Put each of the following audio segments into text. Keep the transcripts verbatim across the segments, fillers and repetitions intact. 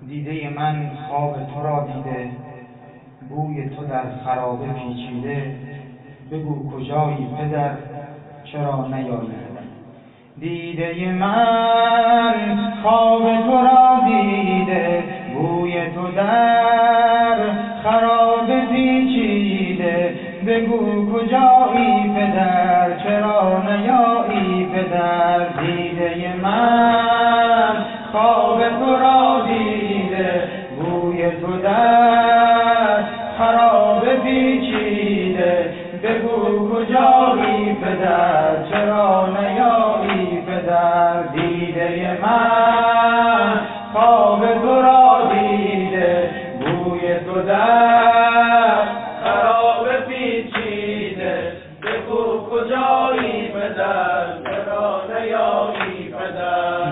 دیده من خواب تو را دیده، بوی تو در خرابه پیچیده. بگو کجایی پدر، چرا نیایی پدر؟ دیده من خواب تو را دیده، بوی تو در خرابه پیچیده. بگو کجایی پدر، چرا نیایی پدر؟ دیده من خواب تو را دیده، بوی تو در خرابه پیچیده. بگو کجایی پدر، چرا نیایی پدر؟ دیده من خواب تو را دیده، بوی تو در خرابه پیچیده. بگو کجایی پدر، چرا نیایی پدر؟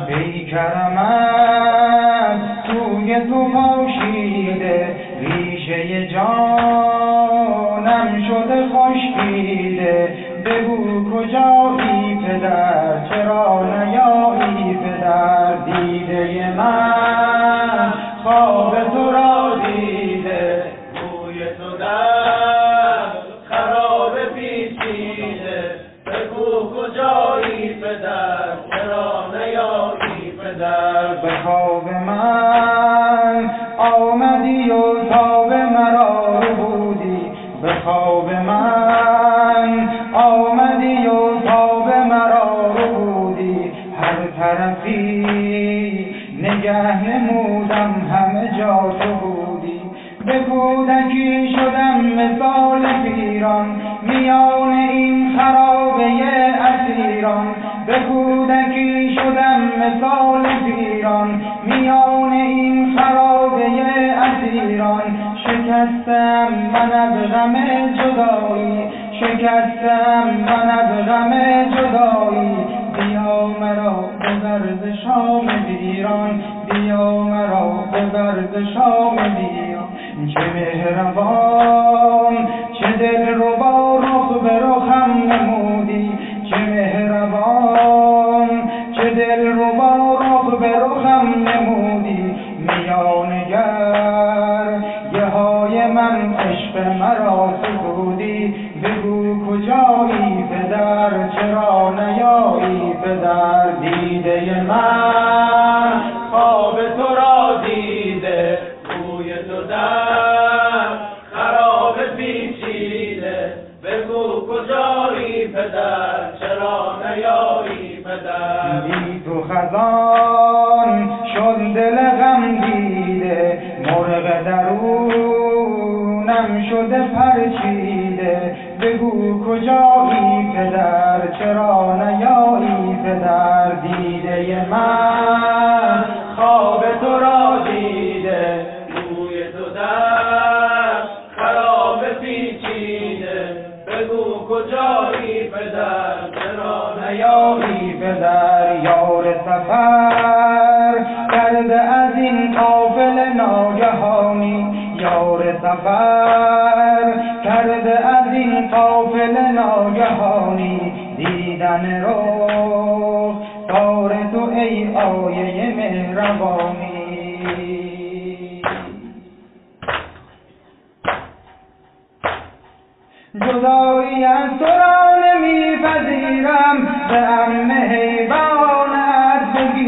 پیکرمت توی تو پاشیده، ریشه جانم شده خشکیده. بگو کجایی پدر، چرا نیایی پدر؟ دیده من خواب تو را دیده، بوی تو در خرابه پیچیده. بگو کجایی پدر، چرا نیایی پدر؟ به خواب من آمدی و تاب مرا بودی، به خواب من آمدی و تاب مرا بودی. هر طرفی نگه نمودم، همه جا تو بودی. به کودکی شدم مثال پیران، میان این خرابه اسیران. به کودکی شدم مثال پیران، میان این خرابه اسیران. شکستم من از غم جدایی، شکستم من از غم جدایی. بیا مرا ببر ز شام ویران، بیا مرا ببر ز شام ویران. چه مهربان چه دلربا رخ به رخم نمودی، چه مهربان چه دلربا رخ به رخم نمودی. میانگر یه های من عشق مرا ستودی. بگو کجایی پدر، چرا نیایی پدر؟ دیده من خواب تو را دیده، بوی تو در خرابه پیچیده. بگو کجایی پدر، چرا نیایی پدر؟ بی تو خزان شد دل غم دیده، مرغ درونم شده پرچیده. بگو کجایی پدر، چرا نیایی پدر؟ دیده من خواب تو را دیده، بوی تو در خرابه پیچیده. بگو کجایی پدر، چرا نیایی پدر؟ یار سفر کرده از این قافله ناگهانی، یار سفر کرده از این قافله ناگهانی. دیدن رخ تار تو ای آیه مهربانی. جدایی از تو را نمیپذیرم، به عم حیوانت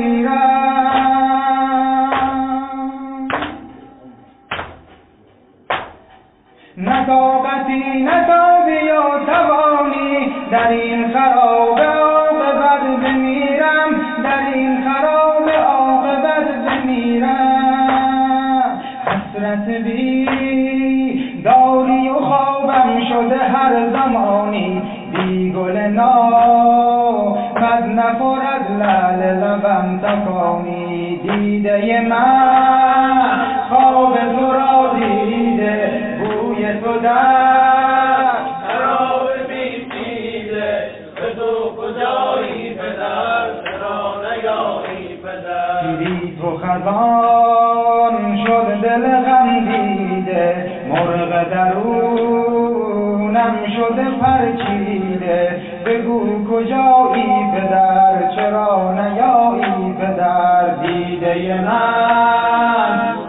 بگیرم. نه طاقتی نه تابی و توانی، در این خرابه عاقبت بمیرم، در این خرابه عاقبت بمیرم. حسرت بی داری و خوابم شده هر زمانی، بی گل نامد نخورد لعل لبم تکانی. دیده من خواب تو را دیده، بوی تو در خرابه پیچیده. بگو کجایی پدر، چرا نیایی پدر؟ بی تو خزان شد دل غم دیده، مرغ درونم شده پرچیده. بگو کجایی پدر، چرا نیایی پدر؟ دیده من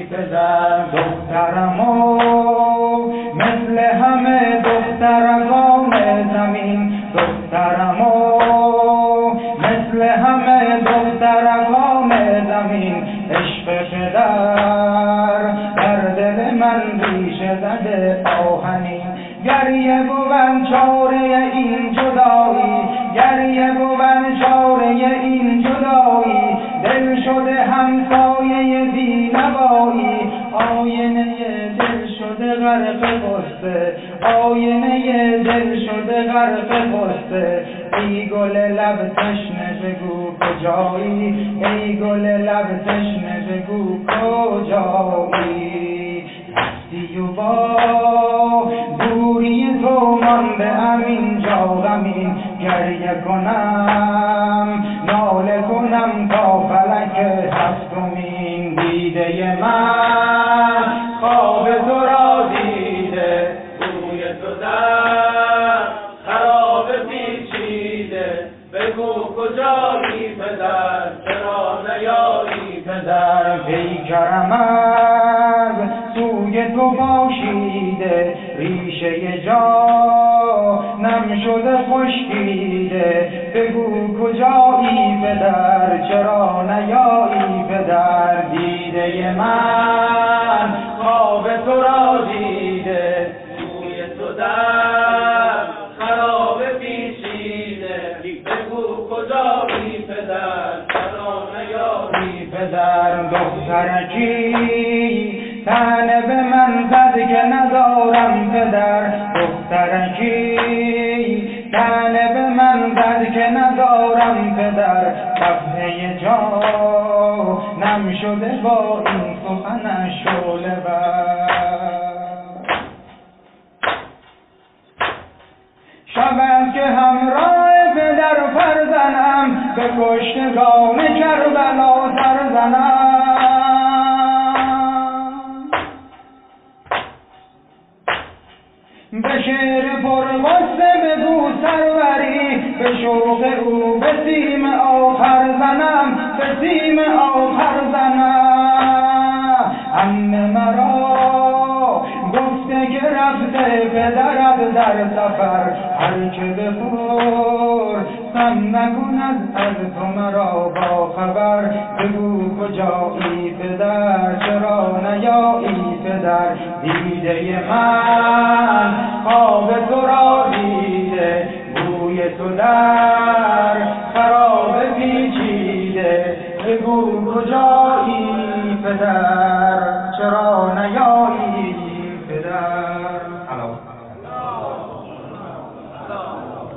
پدر. دخترم و مثل همه دختران زمین، دخترم و مثل همه دختران زمین. عشق پدر در دل من ریشه زده آهنین. گریه بود چاره این جدایی، گریه بود چاره این جدایی. دل شده همسایه بینوایی، آینه دل شده غرق غصه، آینه دل شده غرق غصه. ای گل لب تشنه بگو کجایی، ای گل لب تشنه بگو کجایی. رفتی و با دوری تو مانده‌ام اینجا غمین. گریه کنم ناله کنم تا فلک هفتمین. دیده من خواب تو را دیده، روی تو در خراب پیچیده. بگو کجایی پدر، چرا نیایی پدر. پیکرم از سوی تو باشیده، ریشه جانم شده خشکیده. بگو کجایی پدر، چرا نیایی پدر. دیده من خواب تو را دیده، روی تو در خراب پیچیده. بگو کجایی پدر، چرا نیایی پدر. دخترکی تنه به من زد که ندارم پدر، دخترکی تنه به من زد که ندارم پدر. صفحه جانم شده با این سخنش شعله ور. شب که همراه پدر فرزنم، به کشتگان کربلا سر زنم. به شعر پرغصه بگو سروری، به شوق او به سیم آخر زنم، به سیم آخر زنم. عمه مرا گفته که رفته پدرت در سفر، هر که بپرسم نکند از تو مرا با خبر. بگو کجایی پدر، چرا نیایی پدر. دیده من خواب تو را دیده، بوی تو در خراب پیچیده. بگو کجایی پدر، چرا نیایی پدر.